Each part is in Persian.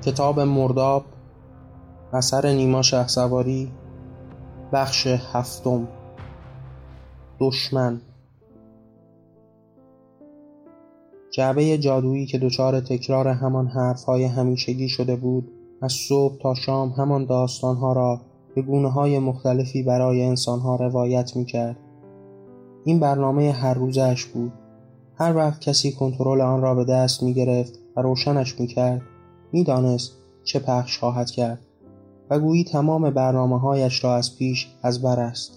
کتاب مرداب، اثر نیما شهسواری، بخش 7. دشمن. جعبه جادویی که دچار تکرار همان حرفهای همیشگی شده بود، از صبح تا شام همان داستانها را به گونه‌های مختلفی برای انسانها روایت می‌کرد. این برنامه هر روزش بود. هر وقت کسی کنترل آن را به دست می‌گرفت و روشنش می‌کرد، می‌دانست چه پخش خواهد کرد و گویی تمام برنامه‌هایش را از پیش از بر است.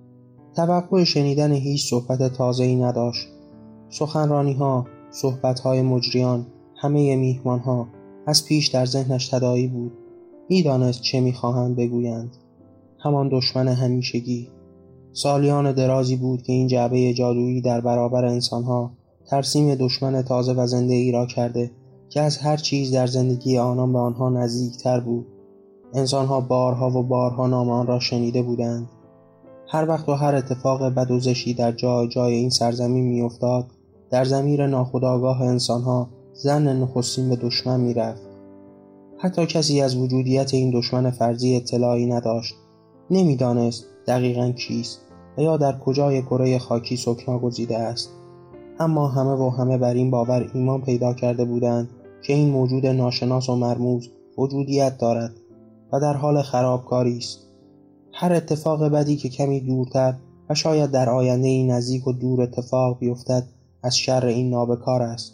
توقع شنیدن هیچ صحبت تازه‌ای نداشت. سخنرانی‌ها، صحبت‌های مجریان، همه میهمان‌ها از پیش در ذهنش تداعی بود. می‌دانست چه می‌خواهند بگویند. همان دشمن همیشگی. سالیان درازی بود که این جعبه جادویی در برابر انسان‌ها ترسیم دشمن تازه و زنده‌ای را کرده که از هر چیز در زندگی آنان به آنها نزدیکتر بود. انسان‌ها بارها و بارها نام آن را شنیده بودند. هر وقت و هر اتفاق بد و زشتی در جای این سرزمین می‌افتاد، در ضمیر ناخودآگاه انسان‌ها ظن نخستین به دشمن می‌رفت. حتی کسی از وجودیت این دشمن فرضی اطلاعی نداشت. نمی‌دانست دقیقاً کیست و یا در کجای کره خاکی سکنا گزیده است. اما همه بر این باور ایمان پیدا کرده بودند که این موجود ناشناس و مرموز وجودیت دارد و در حال خرابکاری است. هر اتفاق بدی که کمی دورتر و شاید در آینده نزدیک و دور اتفاق بیفتد از شر این نابکار است.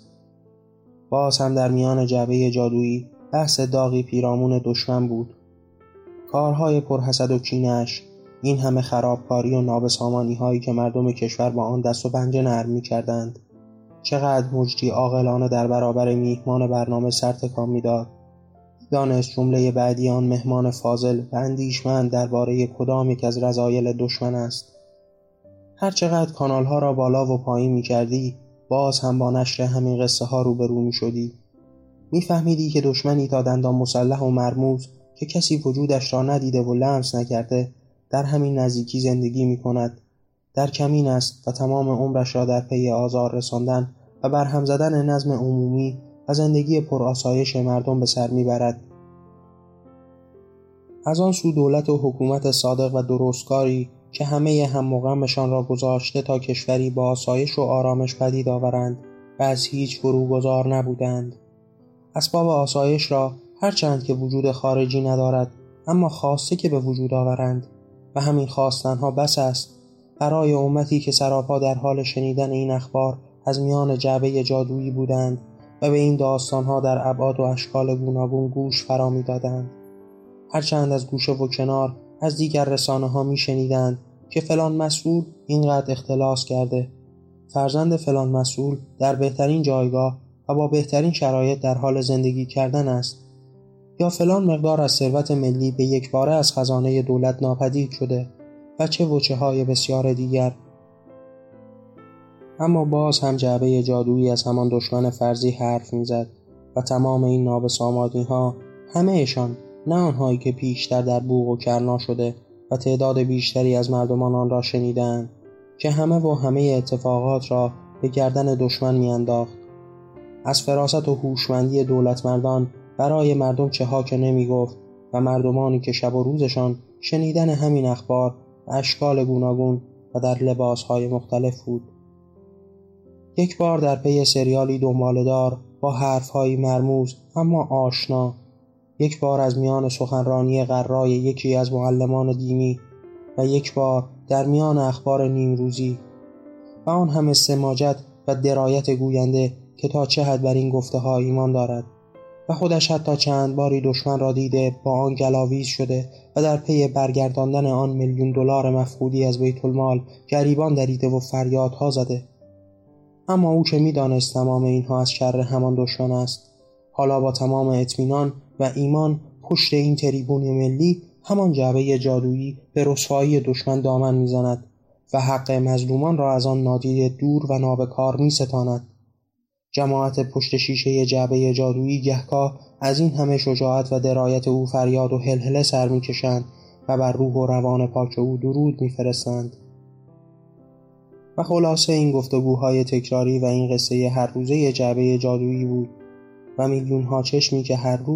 باز هم در میان جعبه جادویی بحث داغی پیرامون دشمن بود. کارهای پرحسد و کینه‌اش، این همه خرابکاری و نابسامانی هایی که مردم کشور با آن دست و پنجه نرم می کردند. چقدر مجری عاقلانه در برابر میهمان برنامه سر تکان می داد. دانست جمله بعدی آن مهمان فاضل و اندیشمند درباره کدام یک از رذایل دشمن است. هر چقدر کانال ها را بالا و پایین می کردی، باز هم با نشر همین قصه ها روبرو می شدی. می فهمیدی که دشمنی تا دندان مسلح و مرموز که کسی وجودش را ندیده و لمس نکرده در همین نزدیکی زندگی می کند. در کمین است و تمام عمرش را در پی آزار رساندن و برهم زدن نظم عمومی و زندگی پرآسایش مردم به سر میبرد. از آن سو دولت و حکومت صادق و درستکاری که همه هم و غمشان را گذاشته تا کشوری با آسایش و آرامش پدید آورند و از هیچ فروگذار نبودند. اسباب آسایش را هرچند که وجود خارجی ندارد، اما خواسته که به وجود آورند و همین خواستنها بس است برای امتی که سراپا در حال شنیدن این اخبار از میان جعبه جادویی بودند و به این داستانها در ابعاد و اشکال گوناگون گوش فرا می‌دادند. هرچند از گوشه و کنار از دیگر رسانه‌ها می‌شنیدند که فلان مسئول اینقدر اختلاس کرده، فرزند فلان مسئول در بهترین جایگاه و با بهترین شرایط در حال زندگی کردن است، یا فلان مقدار از ثروت ملی به یک باره از خزانه دولت ناپدید شده و چه های بسیار دیگر. اما باز هم جعبه جادویی از همان دشمن فرضی حرف می‌زد و تمام این نابسامانی‌ها، همه‌شان، نه آنهایی که پیشتر در بوق و کرنا شده و تعداد بیشتری از مردمان آن را شنیدند، که همه اتفاقات را به گردن دشمن می‌انداخت. از فراست و هوشمندی دولتمردان برای مردم چه ها که نمی‌گفت و مردمانی که شب و روزشان شنیدن همین اخبار و اشکال گوناگون و در لباس‌های مختلف بود. یک بار در پی سریالی دنباله‌دار با حرف‌های مرموز اما آشنا، یک بار از میان سخنرانی غرای یکی از معلمان دینی و یک بار در میان اخبار نیمروزی و آن همه سماجت و درایت گوینده که تا چه حد بر این گفته‌ها ایمان دارد و خودش حتی چند باری دشمن را دیده با آن گلاویز شده و در پی برگرداندن آن $1,000,000 مفقودی از بیت المال گریبان دریده و فریادها زده. اما او که می‌دانست تمام اینها از شر همان دشمن است، حالا با تمام اطمینان و ایمان پشت این تریبون ملی، همان جعبه جادویی، به رسوایی دشمن دامن می‌زند و حق مظلومان را از آن نادیده دور و نابکار می‌ستاند. جماعت پشت شیشه جعبه جادویی گهگاه از این همه شجاعت و درایت او فریاد و هلهله سر می‌کشند و بر روح و روان پاک او درود می‌فرستند. و خلاصه این گفتگوهای تکراری و این قصه هر روزه جعبه جادویی بود و میلیون‌ها چشمی که هر روز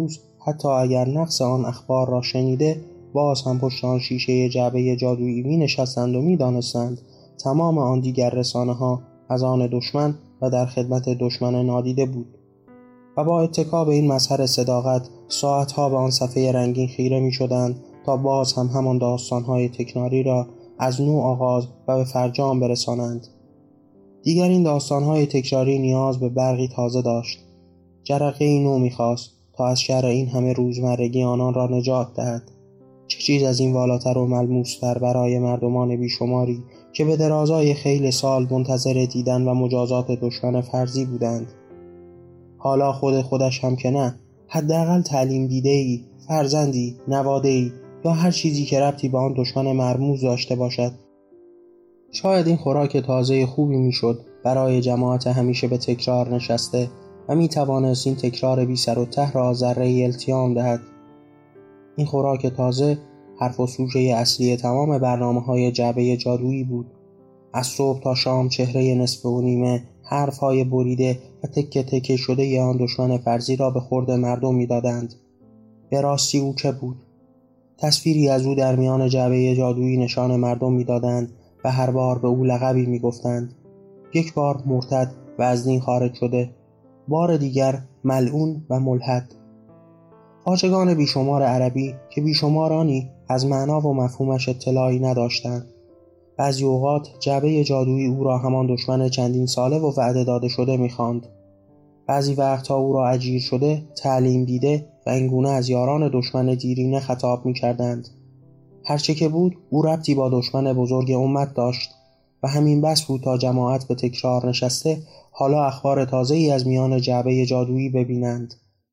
حتی اگر نقص آن اخبار را شنیده باز هم پشت آن شیشه جعبه جادویی می نشستند و می دانستند تمام آن دیگر رسانه ها از آن دشمن و در خدمت دشمن نادیده بود. و با اتکا به این مظهر صداقت ساعتها به آن صفحه رنگین خیره می شدند تا باز هم همان داستانهای تکراری را از نو آغاز و به فرجام برسانند. دیگر این داستانهای تکراری نیاز به برقی تازه داشت. جرقه‌ای نو می‌خواست تا از شر این همه روزمرگی آنان را نجات دهد. چه چیز از این والاتر و ملموس‌تر برای مردمان بیشماری که به درازای خیلی سال منتظر دیدن و مجازات دشمن فرضی بودند. حالا خودش هم که نه، حداقل تعلیم دیده‌ای، فرزندی، نواده‌ای یا هر چیزی که ربطی به آن دشمن مرموز داشته باشد. شاید این خوراک تازه خوبی میشد برای جماعت همیشه به تکرار نشسته و می توانست این تکرار بی سر و ته را ذره التیام دهد. این خوراک تازه حرف و سوژه اصلی تمام برنامه‌های جعبه جادویی بود. از صبح تا شام چهره نصف و نیمه، حرف‌های بریده و تکه تکه شده آن دشمن فرضی را به خورد مردم می‌دادند. به راستی او چه بود؟ تصویری از او در میان جعبه جادویی نشان مردم می‌دادند و هر بار به او لقبی می‌گفتند. یک بار مرتد و از دین خارج شده، بار دیگر ملعون و ملحد. خواجگان بیشمار عربی که بیشمارانی از معنا و مفهومش اطلاعی نداشتند. بعضی اوقات جعبه جادویی او را همان دشمن چندین ساله و وعده داده شده می‌خواند. بعضی وقتها او را اجیر شده، تعلیم دیده و اینگونه از یاران دشمن دیرینه خطاب می‌کردند. هرچه که بود او ربطی با دشمن بزرگ امت داشت و همین بس بود تا جماعت به تکرار نشسته حالا اخبار تازه‌ای از میان جعبه جادویی ببینند.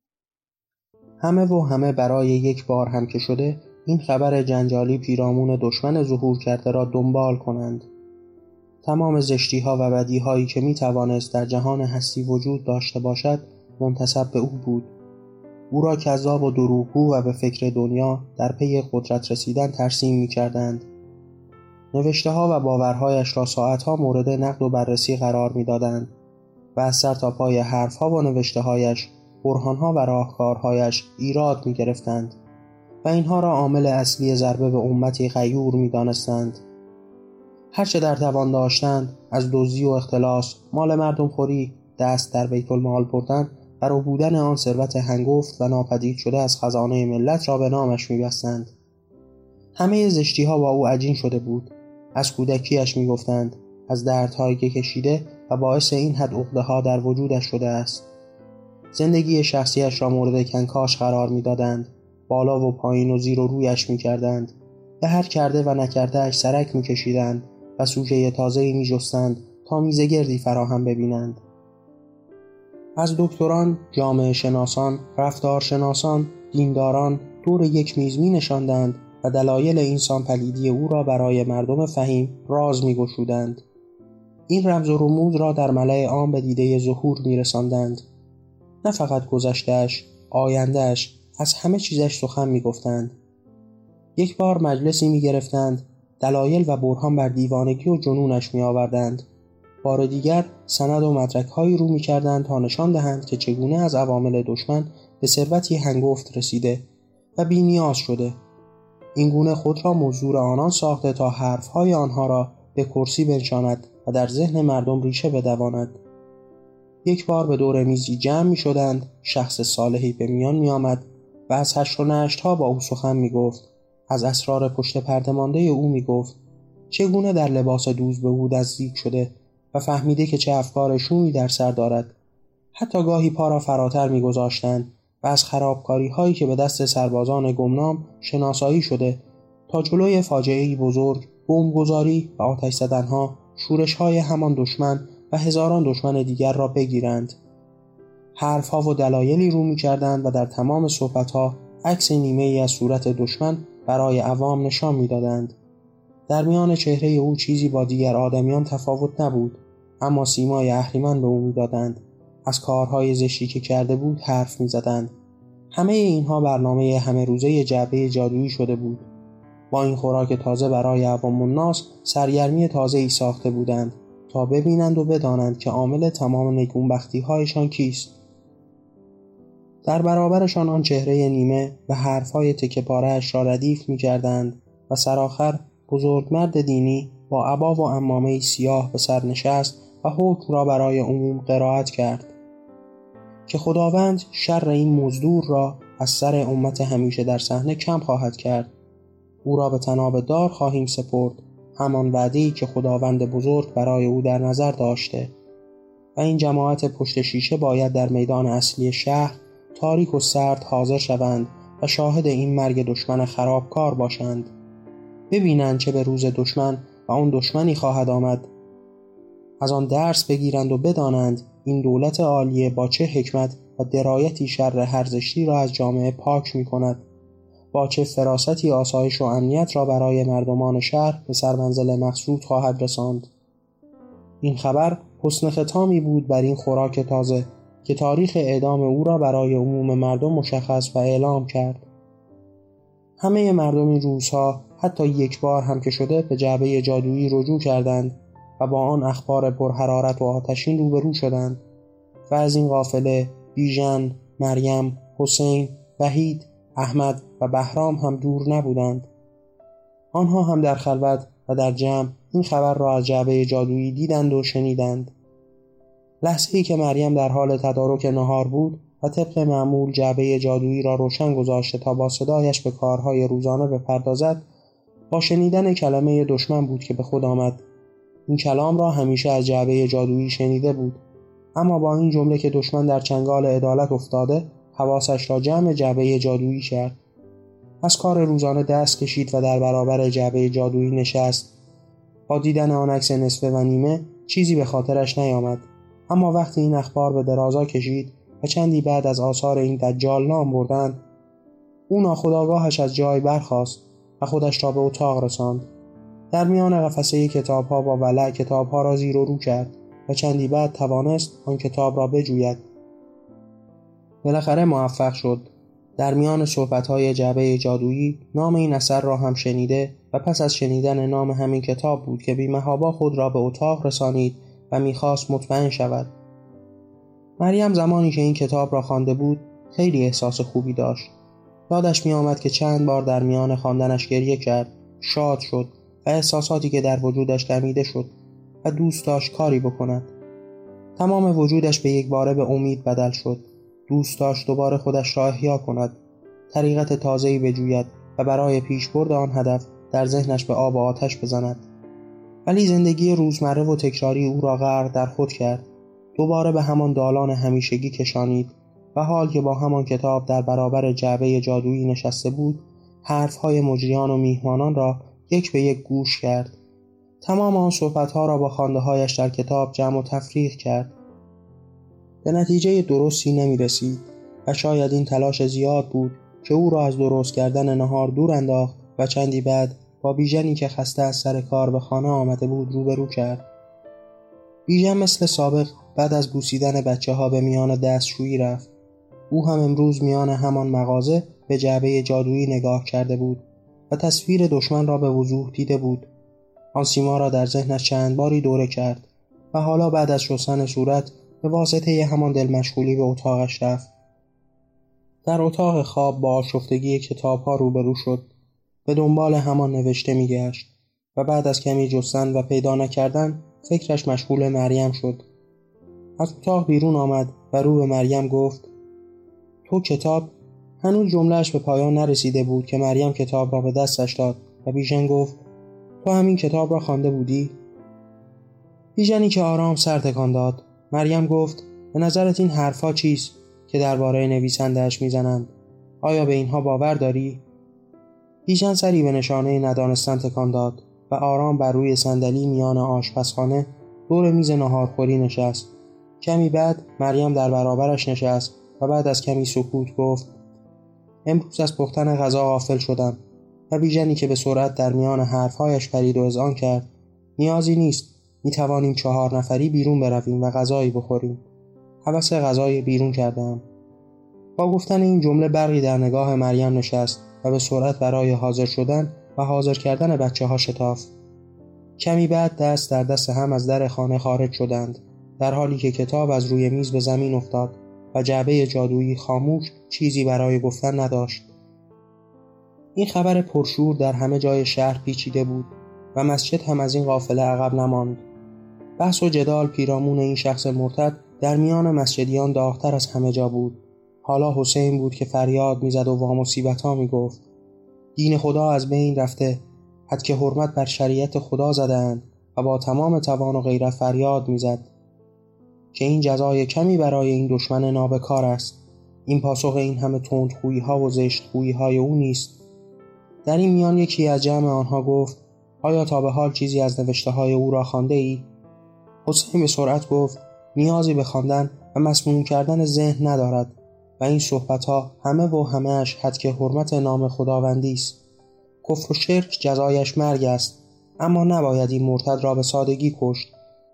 همه برای یک بار هم که شده این خبر جنجالی پیرامون دشمن ظهور کرده را دنبال کنند. تمام زشتی‌ها و بدی‌هایی که می‌توانست در جهان هستی وجود داشته باشد منتسب به او بود. او را کذاب و دروغگو و به فکر دنیا در پی قدرت رسیدن ترسیم می‌کردند. نوشته‌ها و باورهایش را ساعتها مورد نقد و بررسی قرار می‌دادند و از سر تا پای حرف‌ها و نوشته‌هایش، برهان‌ها و راهکارهایش ایراد می‌گرفتند و اینها را عامل اصلی ضربه به امتی غیور می‌دانستند. هرچه در توان داشتند از دزدی و اختلاس، مال مردم خوری، دست در بیت المال بردن و ربودن آن ثروت هنگفت و ناپدید شده از خزانه ملت را به نامش می‌بستند. همه زشتی‌ها با او عجین شده بود. از کودکیش می‌گفتند، از دردهایی که کشیده و باعث این حد عقده‌ها در وجودش شده است. زندگی شخصیش را مورد کنکاش قرار می‌دادند. بالا و پایین و زیر و رویش می‌کردند. به هر کرده و نکرده‌اش سرک می‌کشیدند و سوژه تازه‌ای می‌جستند تا میزگردی فراهم ببینند. از دکتران، جامعه شناسان، رفتارشناسان، دینداران دور یک میز می‌نشاندند و دلایل اینسان پلیدی او را برای مردم فهیم راز می‌گشودند. این رمز و رموز را در ملأ عام به دیده ظهور می‌رساندند. نه فقط گذشته‌اش، آینده‌اش، از همه چیزش سخن می‌گفتند. یک بار مجلسی می‌گرفتند، دلایل و برهان بر دیوانگی و جنونش می‌آوردند. بار دیگر سند و مدرک‌هایی رو می‌کردند تا نشان دهند که چگونه از عوامل دشمن به ثروتی هنگفت رسیده و بی‌نیاز شده. اینگونه خود را مزدور آنان ساخته تا حرف‌های آنها را به کرسی بنشاند و در ذهن مردم ریشه بدواند. یک بار به دور میزی جمع می‌شدند، شخص صالحی به میان می‌آمد و از هشت و نشت‌ها با او سخن می‌گفت. از اسرار پشت پرده مانده او می‌گفت. چگونه در لباس دوز به او نزدیک شده و فهمیده که چه افکار شومی در سر دارد. حتی گاهی پا را فراتر می‌گذاشتند و از خرابکاری‌هایی که به دست سربازان گمنام شناسایی شده تا جلوی فاجعه‌ای بزرگ، بمبگذاری و آتش زدن‌ها، شورش‌های همان دشمن و هزاران دشمن دیگر را بگیرند. حرف‌ها و دلایلی رو می‌کردند و در تمام صحبت‌ها عکس نیمه‌ای از صورت دشمن برای عوام نشان می‌دادند. در میان چهره او چیزی با دیگر آدمیان تفاوت نبود، اما سیمای اهریمن به او می‌دادند. از کارهای زشتی که کرده بود حرف می‌زدند. همه اینها برنامه همه روزه جعبه جادویی شده بود. با این خوراک تازه برای عوام الناس سرگرمی تازه‌ای ساخته بودند تا ببینند و بدانند که عامل تمام نگونبختی‌هایشان کیست. در برابرشان آن چهره نیمه و حرفهای تکه پاره‌اش را ردیف می‌کردند و سرآخر بزرگمرد دینی با عبا و عمامه سیاه به سر نشست و حکم را برای عموم قرائت کرد که خداوند شر این مزدور را از سر امت همیشه در صحنه کم خواهد کرد. او را به طناب دار خواهیم سپرد، همان وعده‌ای که خداوند بزرگ برای او در نظر داشته، و این جماعت پشت شیشه باید در میدان اصلی شهر تاریک و سرد حاضر شوند و شاهد این مرگ دشمن خرابکار باشند. ببینند چه به روز دشمن و آن دشمنی خواهد آمد. از آن درس بگیرند و بدانند این دولت عالیه با چه حکمت و درایتی شر هر زشتی را از جامعه پاک می کند، با چه فراستی آسایش و امنیت را برای مردمان شهر به سرمنزل مقصود خواهد رساند. این خبر حسن ختامی بود بر این خوراک تازه که تاریخ اعدام او را برای عموم مردم مشخص و اعلام کرد. همه مردم این روزها حتی یک بار هم که شده به جعبه جادویی رجوع کردند و با آن اخبار پرحرارت و آتشین روبرو شدند و از این قافله بیژن، مریم، حسین، وحید، احمد و بهرام هم دور نبودند. آنها هم در خلوت و در جمع این خبر را از جعبه جادویی دیدند و شنیدند. لحظه‌ای که مریم در حال تدارک نهار بود و طبق معمول جعبه جادویی را روشن گذاشته تا با صدایش به کارهای روزانه بپردازد، با شنیدن کلمه دشمن بود که به خود آمد. این کلام را همیشه از جعبه جادویی شنیده بود، اما با این جمله که دشمن در چنگال عدالت افتاده، حواسش را جمع جعبه جادویی کرد. از کار روزانه دست کشید و در برابر جعبه جادویی نشست. با دیدن آن عکس نصفه و نیمه چیزی به خاطرش نیامد، اما وقتی این اخبار به درازا کشید و چندی بعد از آثار این دجال نام بردند، او ناخودآگاهش از جای برخاست و خودش را به اتاق رساند. در میان قفسه کتاب‌ها با ولع کتاب‌ها را زیر و رو کرد و چندی بعد توانست آن کتاب را بجوید. بالاخره موفق شد. در میان صحبت‌های جعبه جادویی نام این اثر را هم شنیده و پس از شنیدن نام همین کتاب بود که بی‌محابا خود را به اتاق رسانید و می‌خواست مطمئن شود. مریم زمانی که این کتاب را خوانده بود خیلی احساس خوبی داشت. یادش می‌آمد که چند بار در میان خواندنش گریه کرد، شاد شد و احساساتی که در وجودش دمیده شد و دوست داشت کاری بکند. تمام وجودش به یک باره به امید بدل شد. دوست داشت دوباره خودش را احیا کند، طریقت تازه‌ای بجوید و برای پیشبرد آن هدف در ذهنش به آب و آتش بزند. ولی زندگی روزمره و تکراری او را غرق در خود کرد. دوباره به همان دالان همیشگی کشانید و حال که با همان کتاب در برابر جعبه جادویی نشسته بود، حرفهای مجریان و میهمانان را یک به یک گوش کرد. تمام آن صحبتها را با خوانده‌هایش در کتاب جمع و تفریق کرد. به نتیجه درستی نمی رسید و شاید این تلاش زیاد بود که او را از درست کردن نهار دور انداخت و چندی بعد با بیژنی که خسته از سر کار به خانه آمده بود روبرو کرد. بیژن مثل سابق بعد از بوسیدن بچه‌ها به میان دستشویی رفت. او هم امروز میان همان مغازه به جعبه جادویی نگاه کرده بود و تصویر دشمن را به وضوح دیده بود. آن سیما را در ذهنش چند باری دوره کرد و حالا بعد از شستن صورت به واسطه همان دل مشغولی به اتاقش رفت. در اتاق خواب با آشفتگی کتاب‌ها روبرو شد. به دنبال همان نوشته می‌گشت و بعد از کمی جستن و پیدا نکردن فکرش مشغول مریم شد. از اتاق بیرون آمد و رو به مریم گفت: تو کتاب؟ هنوز جمله‌اش به پایان نرسیده بود که مریم کتاب را به دستش داد و بیژن گفت: تو همین کتاب را خوانده بودی؟ بیژنی که آرام سر تکان داد. مریم گفت: به نظرت این حرفا چیست که درباره نویسنده‌اش میزنند؟ آیا به اینها باور داری؟ بیژن سری به نشانه ندانستن تکان داد و آرام بر روی صندلی میان آشپزخانه دور میز ناهارخوری نشست. کمی بعد مریم در برابرش نشست و بعد از کمی سکوت گفت: امروز از پختن غذا غافل شدم. و بیژنی که به سرعت در میان حرفهایش پرید و اذعان کرد: نیازی نیست، میتوانیم 4 نفری بیرون برویم و غذایی بخوریم. هوس غذای بیرون کردم. با گفتن این جمله برقی در نگاه مریم نشست و به سرعت برای حاضر شدن و حاضر کردن بچه‌ها شتافت. کمی بعد دست در دست هم از در خانه خارج شدند، در حالی که کتاب از روی میز به زمین افتاد و جعبه جادویی خاموش چیزی برای گفتن نداشت. این خبر پرشور در همه جای شهر پیچیده بود و مسجد هم از این قافله عقب نماند. بحث و جدال پیرامون این شخص مرتد در میان مسجدیان داغ‌تر از همه جا بود. حالا حسین بود که فریاد میزد و وامصیبت‌ها میگفت: دین خدا از بین رفته، حد که حرمت بر شریعت خدا زدند، و با تمام توان و غیرت فریاد میزد که این جزای کمی برای این دشمن نابکار است. این پاسخ این همه تندخویی‌ها و زشتخویی‌های او نیست. در این میان یکی از جمع آنها گفت: آیا تا به حال چیزی از نوشته‌های او را خوانده ای؟ حسین به سرعت گفت: نیازی به خواندن و مسموم کردن ذهن ندارد و این صحبت‌ها همه و همه‌اش حد که حرمت نام خداوندی است. کفر و شرک جزایش مرگ است، اما نباید این مرتد را به سادگی کشت.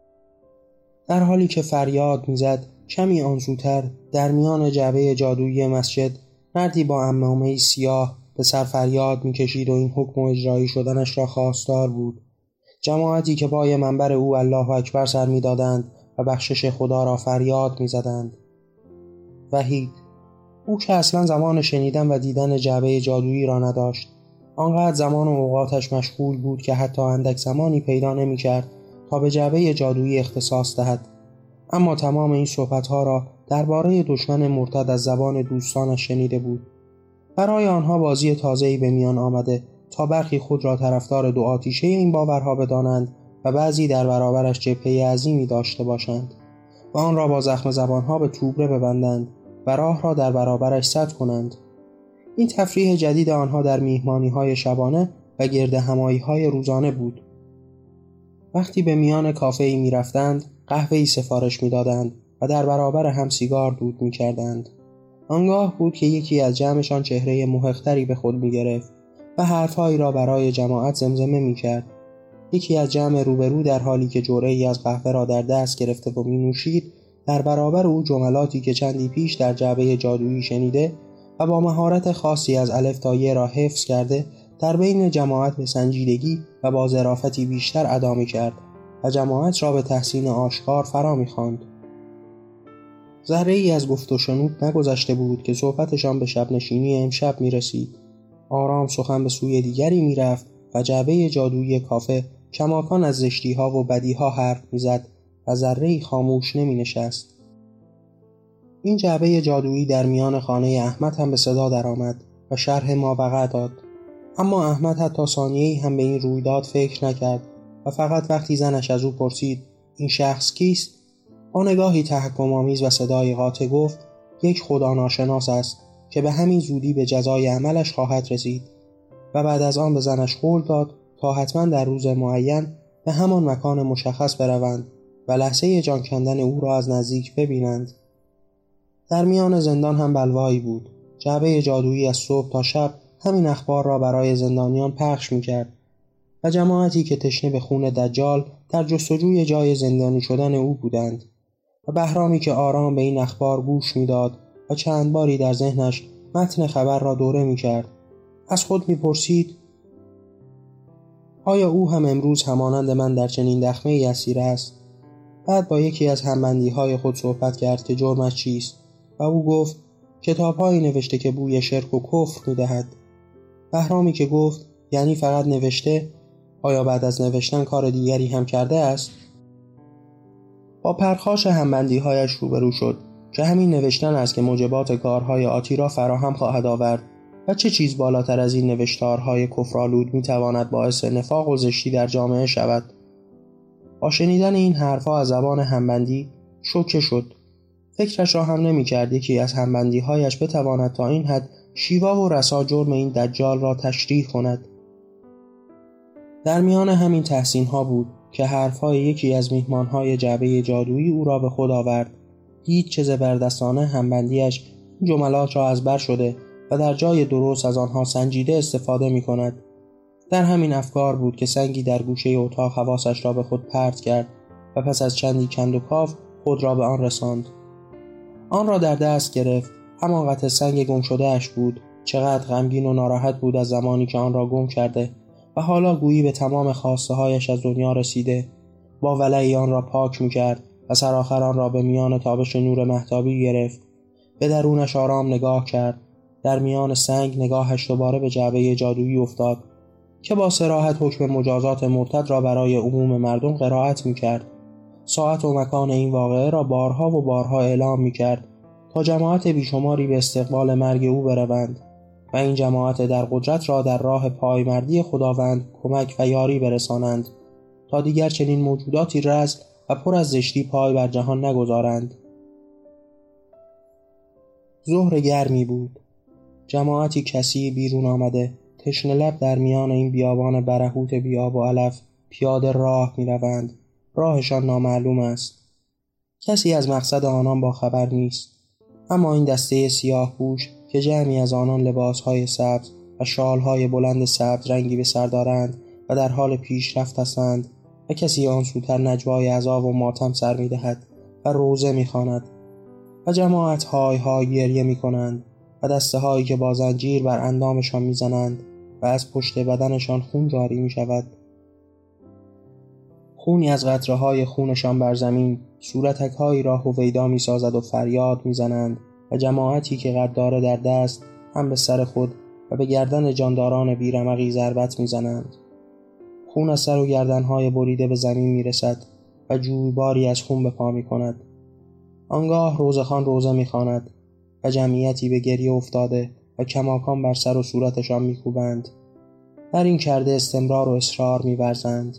در حالی که فریاد میزد، کمی آنسوتر در میان جعبه جادویی مسجد مردی با عمامه‌ای سیاه به سر فریاد میکشید و این حکم اجرایی شدنش را خواستار بود. جماعتی که پای منبر او الله اکبر سر میدادند و بخشش خدا را فریاد میزدند. وحید، او که اصلا زمان شنیدن و دیدن جعبه جادویی را نداشت، آنقدر زمان و اوقاتش مشغول بود که حتی اندک زمانی پیدا نمی‌کرد تا به جعبه جادویی اختصاص دهد. اما تمام این صحبت‌ها را درباره دشمن مرتد از زبان دوستانش شنیده بود. برای آنها بازی تازه‌ای به میان آمده تا برخی خود را طرفدار دو آتیشه این باورها بدانند و بعضی در برابرش جبهه عظیمی داشته باشند و آن را با زخم زبانها به توبره ببندند و راه را در برابرش سد کنند. این تفریح جدید آنها در میهمانی‌های شبانه و گرد همایی‌های روزانه بود. وقتی به میان کافه‌ای می‌رفتند، قهوه‌ای سفارش می‌دادند و در برابر هم سیگار دود می‌کردند. آنگاه بود که یکی از جمعشان چهره محق‌تری به خود می‌گرفت و حرفهایی را برای جماعت زمزمه می‌کرد. یکی از جمع روبرو در حالی که جرعه‌ای از قهوه را در دست گرفته و می‌نوشید، در برابر او جملاتی که چندی پیش در جعبه جادویی شنیده و با مهارت خاصی از الف تا ی را حفظ کرده در بین جماعت به سنجیدگی و با ظرافتی بیشتر ادا می‌کرد و جماعت را به تحسین آشکار فرا می‌خواند. ذره‌ای از گفت و شنود نگذشته بود که صحبتشان به شب نشینی امشب می‌رسید. آرام سخن به سوی دیگری می‌رفت و جعبه جادویی کافه کماکان از زشتی‌ها و بدی‌ها حرف می‌زد و ذره‌ای خاموش نمی‌نشست. این جعبه جادویی در میان خانه احمد هم به صدا درآمد و شرح ماوقع داد. اما احمد حتی ثانیه‌ای هم به این رویداد فکر نکرد و فقط وقتی زنش از او پرسید این شخص کیست، با نگاهی تحکم‌آمیز و صدای قاطع گفت: یک خدا ناشناس است که به همین زودی به جزای عملش خواهد رسید. و بعد از آن به زنش قول داد تا حتما در روز معین به همان مکان مشخص بروند و لحظه جان کندن او را از نزدیک ببینند. در میان زندان هم بلوایی بود. جعبه جادویی از صبح تا شب همین اخبار را برای زندانیان پخش می‌کرد و جماعتی که تشنه به خون دجال در جستجوی جای زندانی شدن او بودند و بهرامی که آرام به این اخبار گوش می‌داد و چند باری در ذهنش متن خبر را دوره می‌کرد. از خود می‌پرسید: آیا او هم امروز همانند من در چنین دخمه‌ای اسیر است؟ بعد با یکی از همبندی‌های خود صحبت کرد که جرمش چیست و او گفت: کتاب‌هایی نوشته که بوی شرک و کفر می‌دهد. بهرامی که گفت: یعنی فقط نوشته؟ آیا بعد از نوشتن کار دیگری هم کرده است؟ با پرخاش همبندی‌هایش روبرو شد که همین نوشتن است که موجبات کارهای آتی را فراهم خواهد آورد و چه چیز بالاتر از این نوشتارهای کفرآلود می‌تواند باعث نفاق و زشتی در جامعه شود. با شنیدن این حرفا از زبان همبندی شوکه شد. فکرش را هم نمی‌کرد یکی از همبندی‌هایش بتواند تا این حد شیوا و رسا جرم این دجال را تشریح کند. در میان همین تحسین‌ها بود که حرف‌های یکی از میهمان‌های جعبه جادویی او را به خود آورد. دید چه زبردستانه همبندیش جملات را از بر شده و در جای درست از آنها سنجیده استفاده می‌کند. در همین افکار بود که سنگی در گوشه اتاق حواسش را به خود پرت کرد و پس از چندی کند و کاف خود را به آن رساند. آن را در دست گرفت. همان قطعه سنگ گم شده اش بود. چقدر غمگین و ناراحت بود از زمانی که آن را گم کرده و حالا گویی به تمام خواسته هایش از دنیا رسیده. با ولعی آن را پاک می‌کرد و سرآخر آن را به میان تابش نور مهتابی گرفت به درونش آرام نگاه کرد. در میان سنگ نگاهش دوباره به جعبه جادویی افتاد که با صراحت حکم مجازات مرتد را برای عموم مردم قرائت می‌کرد. ساعت و مکان این واقعه را بارها و بارها اعلام می‌کرد تا جماعت بیشماری به استقبال مرگ او بروند و این جماعت در قدرت را در راه پایمردی خداوند کمک و یاری برسانند تا دیگر چنین موجوداتی رذل و پر از زشتی پای بر جهان نگذارند. ظهر گرمی بود. جماعتی کثیف بیرون آمده تشنه لب در میان این بیابان برهوت بیاب و علف پیاده راه می‌روند. راهشان نامعلوم است. کسی از مقصد آنان با خبر نیست. اما این دسته سیاه پوش که جمعی از آنان لباسهای سبز و شالهای بلند سبز رنگی به سر دارند و در حال پیشرفت هستند و کسی آن سوتر نجوای عذاب و ماتم سر می‌دهد و روزه می‌خواند و جماعت های های گریه می‌کنند و دسته هایی که با زنجیر بر اندامشان می‌زنند و از پشت بدنشان خون جاری می‌شود. خونی از قطره‌های خونشان بر زمین صورتک‌هایی را هویدا می‌سازد و فریاد می‌زنند و جماعتی که قداره در دست هم به سر خود و به گردن جانداران بیرمقی ضربت می‌زنند. خون از سر و گردن‌های بریده به زمین می‌رسد و جویباری از خون به پا می‌کند. آنگاه روزخوان روزه می‌خواند و جمعیتی به گریه افتاده و کماکان بر سر و صورتشان می‌کوبند. در این کرده استمرار و اصرار می‌ورزند.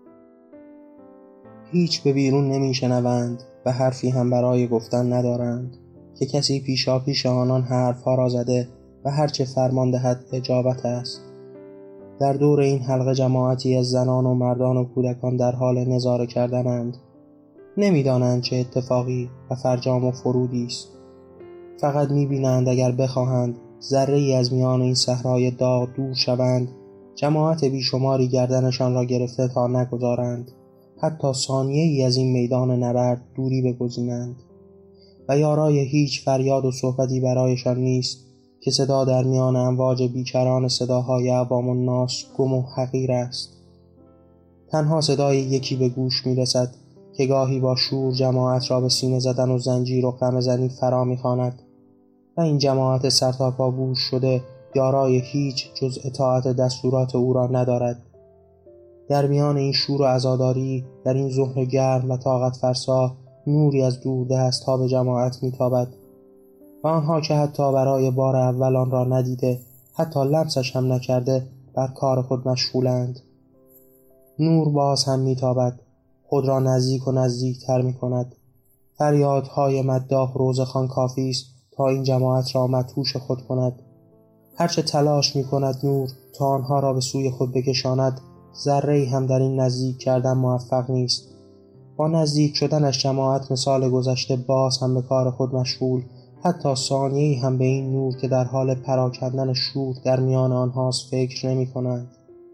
هیچ به بیرون نمی‌شنوند و حرفی هم برای گفتن ندارند که کسی پیشاپیش آنان حرفها را زده و هرچه فرمان دهد اجابت است. در دور این حلقه جماعتی از زنان و مردان و کودکان در حال نظاره کردنند. نمی‌دانند چه اتفاقی و فرجام و فرودی است. فقط می‌بینند اگر بخواهند ذره‌ای از میان این صحرای داغ دور شوند، جماعت بیشماری گردنشان را گرفته تا نگذارند حتی ثانیه‌ای از این میدان نبرد دوری بگزینند و یارای هیچ فریاد و صحبتی برایشان نیست که صدا در میان امواج بیکران صداهای عوام الناس گم و حقیر است. تنها صدای یکی به گوش می‌رسد که گاهی با شور جماعت را به سینه زدن و زنجیر و غم‌زنی فرا می‌خواند و این جماعت سرتاپا گوش شده یارای هیچ جز اطاعت دستورات او را ندارد. در میان این شور و عزاداری، در این ظهر گرم و طاقت فرسا، نوری از دور دست ها به جماعت میتابد و آنها که حتی برای بار اول آن را ندیده، حتی لمسش هم نکرده، بر کار خود مشغولند. نور باز هم میتابد، خود را نزدیک و نزدیکتر میکند. فریادهای مداح روزخوان کافی است تا این جماعت را مدهوش خود کند. هرچه تلاش میکند نور تا آنها را به سوی خود بکشاند، ذره‌ای هم در این نزدیک کردن موفق نیست. با نزدیک شدنش جماعت مثال گذشته باز هم به کار خود مشغول، حتی ثانیه‌ای هم به این نور که در حال پراکندن شور در میان آنهاست فکر نمی کنند.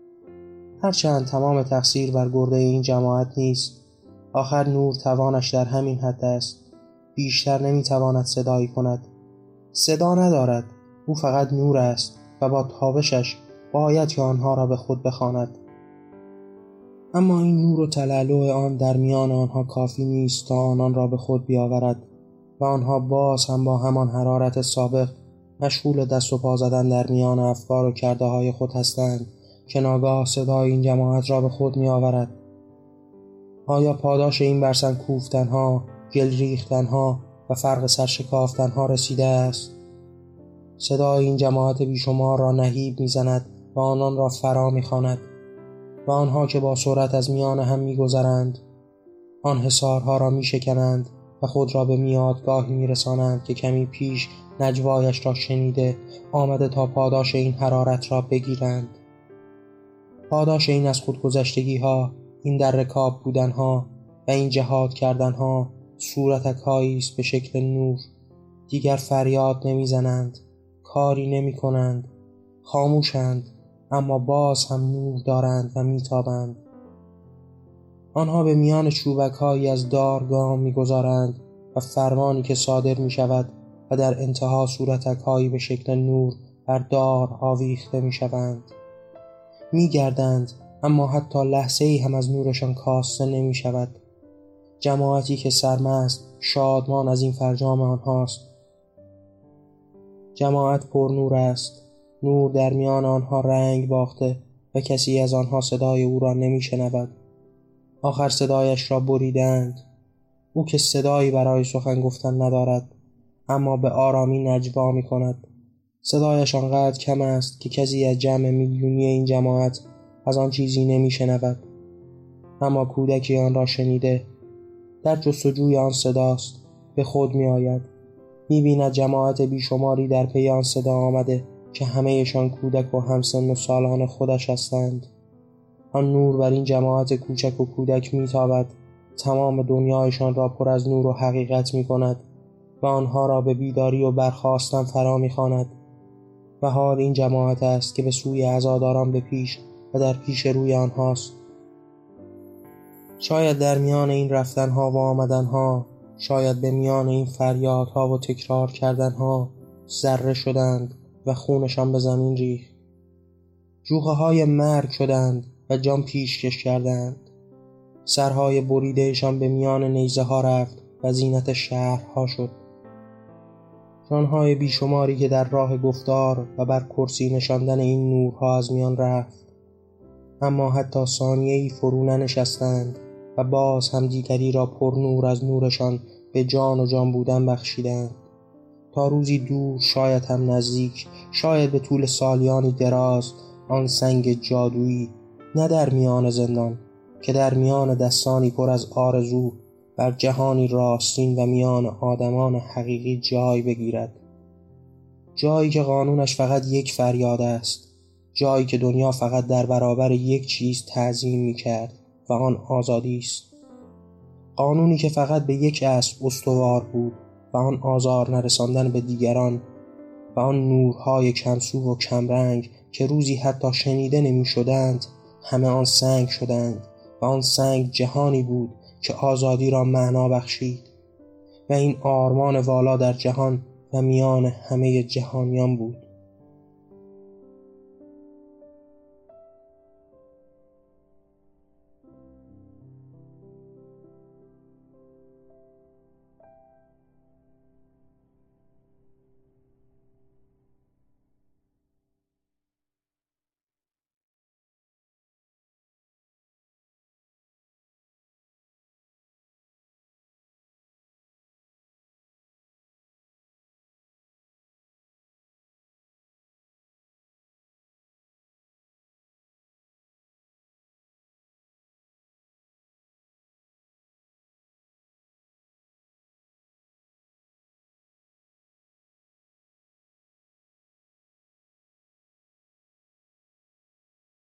هرچند تمام تقصیر بر گرده این جماعت نیست، آخر نور توانش در همین حد است. بیشتر نمی تواند صدایی کند. صدا ندارد، او فقط نور است و با تابشش باید که آنها را به خود بخواند. اما این نور و تلالو آن در میان آنها کافی نیست تا آنان را به خود بیاورد و آنها باز هم با همان حرارت سابق مشغول دست و پا زدن در میان افکار و کرده های خود هستند که ناگاه صدای این جماعت را به خود می آورد. آیا پاداش این برسن کوفتنها، گل ریختنها و فرق سرشکافتنها رسیده است؟ صدای این جماعت بیشمار را نهیب می زند و آنان را فرا می خواند و آنها که با سرعت از میان هم می گذرند آن حصارها را می شکنند و خود را به میادگاهی می رسانند که کمی پیش نجوایش را شنیده آمده تا پاداش این حرارت را بگیرند. پاداش این از خودگذشتگی ها، این در رکاب بودن ها و این جهاد کردن ها صورتک هایی است به شکل نور. دیگر فریاد نمی زنند، کاری نمی کنند، خاموشند، اما باز هم نور دارند و می تابند. آنها به میان چوبک هایی از دار گام می گذارند و فرمانی که صادر می شود و در انتها صورتک هایی به شکل نور بر دار آویخته می شوند. می گردند اما حتی لحظه‌ای هم از نورشان کاسته نمی شود. جماعتی که سرمست شادمان از این فرجام آنهاست جماعت پر نور است، نور در میان آنها رنگ باخته و کسی از آنها صدای او را نمی شنود. آخر صدایش را بریدند. او که صدایی برای سخن گفتن ندارد، اما به آرامی نجوا می کند. صدایش آنقدر کم است که کسی از جمع میلیونی این جماعت از آن چیزی نمی شنود. اما کودکی آن را شنیده، در جستجوی آن صداست، به خود می آید. می بیند جماعت بیشماری در پی آن صدا آمده که همه‌شان کودک و همسن و سالان خودش هستند. آن نور بر این جماعت کوچک و کودک می تابد، تمام دنیایشان را پر از نور و حقیقت می کند و آنها را به بیداری و برخاستن فرا می خواند. و حال این جماعت است که به سوی عزاداران به پیش و در پیش روی آنهاست. شاید در میان این رفتنها و آمدنها، شاید به میان این فریادها و تکرار کردنها ذره شدند و خونشان به زمین ریخت. جوخه‌های مرگ شدند و جان پیشکش کردند. سرهای بریدهشان به میان نیزه ها رفت و زینت شهرها شد. جانهای بیشماری که در راه گفتار و بر کرسی نشاندن این نورها از میان رفت، اما حتی ثانیه‌ای فرو ننشستند و باز هم دیگری را پر نور از نورشان به جان و جان بودن بخشیدند، تا روزی دور، شاید هم نزدیک، شاید به طول سالیانی دراز، آن سنگ جادویی نه در میان زندان که در میان دستانی پر از آرزو بر جهانی راستین و میان آدمان حقیقی جای بگیرد. جایی که قانونش فقط یک فریاد است، جایی که دنیا فقط در برابر یک چیز تعظیم می‌کرد و آن آزادی است. قانونی که فقط به یک اسب استوار بود و آن آزار نرساندن به دیگران، و آن نورهای کمسو و کمرنگ که روزی حتی شنیده نمی شدند، همه آن سنگ شدند و آن سنگ جهانی بود که آزادی را معنا بخشید و این آرمان والا در جهان و میان همه جهانیان بود.